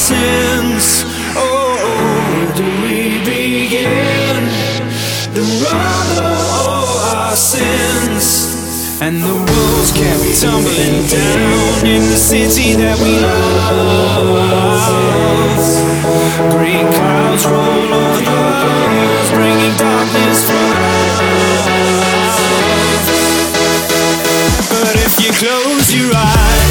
sins. Oh, where do we begin? The rubble of our sins. And the walls kept tumbling down in the city that we love. Great clouds roll over the hills, bringing darkness from above. But if you close your eyes,